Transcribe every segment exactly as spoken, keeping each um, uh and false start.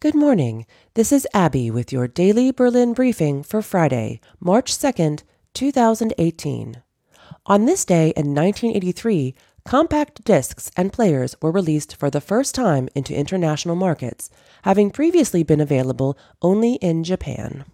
Good morning. This is Abby with your daily Berlin briefing for Friday, March second, two thousand eighteen. On this day in nineteen eighty-three, compact discs and players were released for the first time into international markets, having previously been available only in Japan.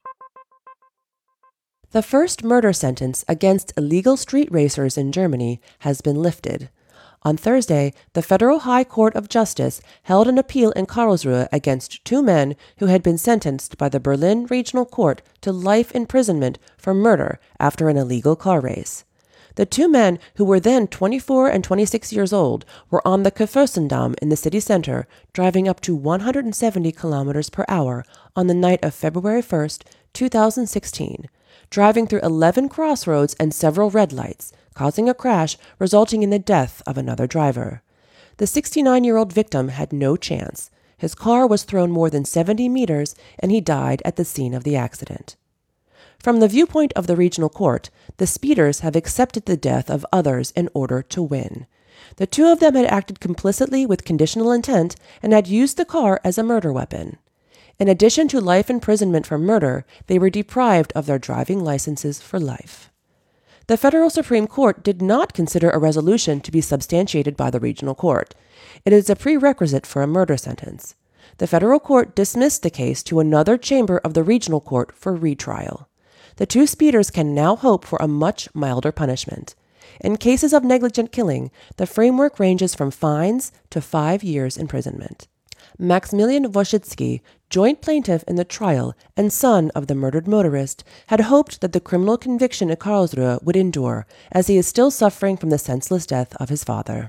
The first murder sentence against illegal street racers in Germany has been lifted. On Thursday, the Federal High Court of Justice held an appeal in Karlsruhe against two men who had been sentenced by the Berlin Regional Court to life imprisonment for murder after an illegal car race. The two men, who were then twenty-four and twenty-six years old, were on the Kurfürstendamm in the city center, driving up to one hundred seventy kilometers per hour on the night of February first, two thousand sixteen, driving through eleven crossroads and several red lights, causing a crash resulting in the death of another driver. The sixty-nine-year-old victim had no chance. His car was thrown more than seventy meters, and he died at the scene of the accident. From the viewpoint of the regional court, the speeders have accepted the death of others in order to win. The two of them had acted complicitly with conditional intent and had used the car as a murder weapon. In addition to life imprisonment for murder, they were deprived of their driving licenses for life. The Federal Supreme Court did not consider a resolution to be substantiated by the regional court. It is a prerequisite for a murder sentence. The federal court dismissed the case to another chamber of the regional court for retrial. The two speeders can now hope for a much milder punishment. In cases of negligent killing, the framework ranges from fines to five years imprisonment. Maximilian Wojcicki, joint plaintiff in the trial and son of the murdered motorist, had hoped that the criminal conviction at Karlsruhe would endure, as he is still suffering from the senseless death of his father.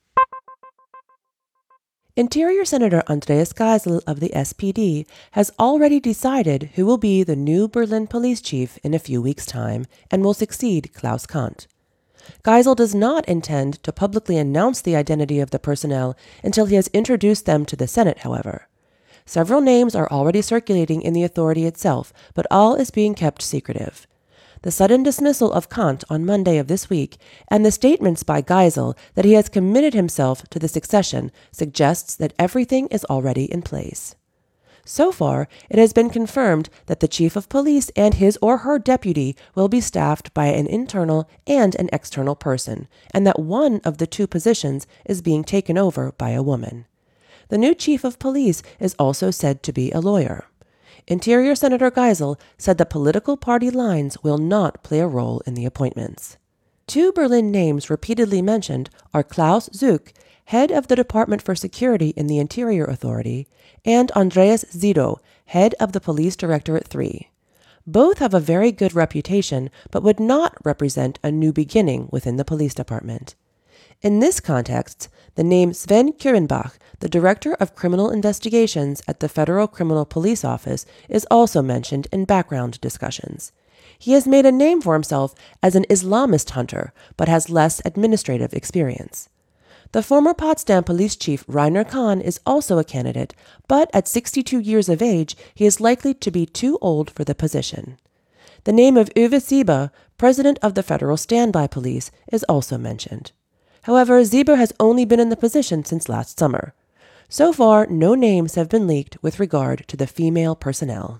Interior Senator Andreas Geisel of the S P D has already decided who will be the new Berlin police chief in a few weeks' time and will succeed Klaus Kant. Geisel does not intend to publicly announce the identity of the personnel until he has introduced them to the Senate, however. Several names are already circulating in the authority itself, but all is being kept secretive. The sudden dismissal of Kant on Monday of this week and the statements by Geisel that he has committed himself to the succession suggests that everything is already in place. So far, it has been confirmed that the chief of police and his or her deputy will be staffed by an internal and an external person, and that one of the two positions is being taken over by a woman. The new chief of police is also said to be a lawyer. Interior Senator Geisel said that political party lines will not play a role in the appointments. Two Berlin names repeatedly mentioned are Klaus Zuck, head of the Department for Security in the Interior Authority, and Andreas Sido, head of the Police Directorate three. Both have a very good reputation, but would not represent a new beginning within the police department. In this context, the name Sven Kurenbach, the Director of Criminal Investigations at the Federal Criminal Police Office, is also mentioned in background discussions. He has made a name for himself as an Islamist hunter, but has less administrative experience. The former Potsdam police chief Rainer Kahn is also a candidate, but at sixty-two years of age, he is likely to be too old for the position. The name of Uwe Sieber, president of the Federal Standby Police, is also mentioned. However, Sieber has only been in the position since last summer. So far, no names have been leaked with regard to the female personnel.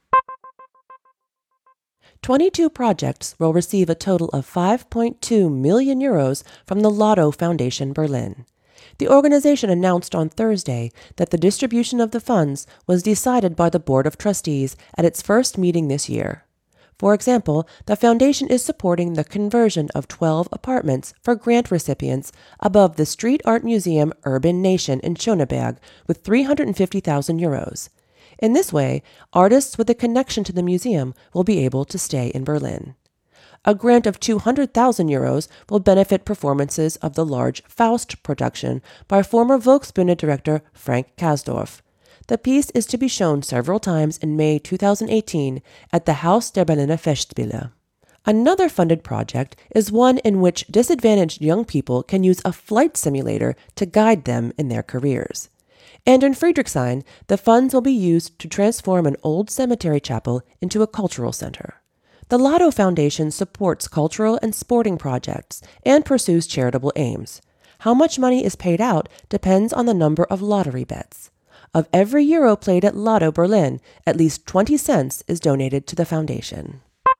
twenty-two projects will receive a total of five point two million euros from the Lotto Foundation Berlin. The organization announced on Thursday that the distribution of the funds was decided by the Board of Trustees at its first meeting this year. For example, the foundation is supporting the conversion of twelve apartments for grant recipients above the Street Art Museum Urban Nation in Schöneberg with three hundred fifty thousand euros. In this way, artists with a connection to the museum will be able to stay in Berlin. A grant of two hundred thousand euros will benefit performances of the large Faust production by former Volksbühne director Frank Kasdorf. The piece is to be shown several times in May two thousand eighteen at the Haus der Berliner Festspiele. Another funded project is one in which disadvantaged young people can use a flight simulator to guide them in their careers. And in Friedrichshain, the funds will be used to transform an old cemetery chapel into a cultural center. The Lotto Foundation supports cultural and sporting projects and pursues charitable aims. How much money is paid out depends on the number of lottery bets. Of every euro played at Lotto Berlin, at least twenty cents is donated to the foundation.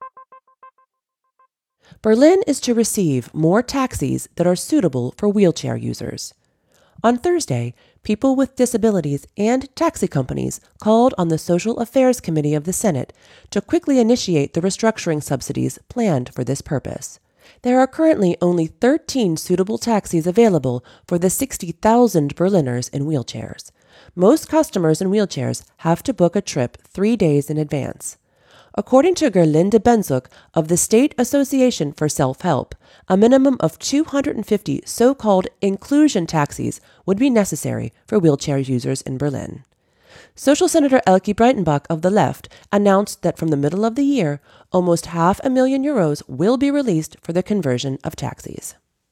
Berlin is to receive more taxis that are suitable for wheelchair users. On Thursday, people with disabilities and taxi companies called on the Social Affairs Committee of the Senate to quickly initiate the restructuring subsidies planned for this purpose. There are currently only thirteen suitable taxis available for the sixty thousand Berliners in wheelchairs. Most customers in wheelchairs have to book a trip three days in advance. According to Gerlinde Benzuk of the State Association for Self-Help, a minimum of two hundred fifty so-called inclusion taxis would be necessary for wheelchair users in Berlin. Social Senator Elke Breitenbach of the Left announced that from the middle of the year, almost half a million euros will be released for the conversion of taxis.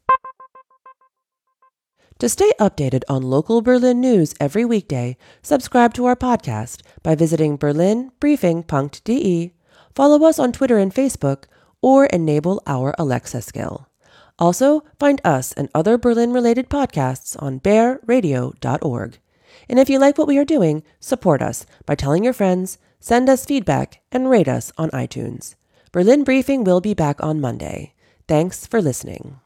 To stay updated on local Berlin news every weekday, subscribe to our podcast by visiting berlin briefing punkt de, follow us on Twitter and Facebook, or enable our Alexa skill. Also, find us and other Berlin-related podcasts on bear radio dot org. And if you like what we are doing, support us by telling your friends, send us feedback, and rate us on iTunes. Berlin Briefing will be back on Monday. Thanks for listening.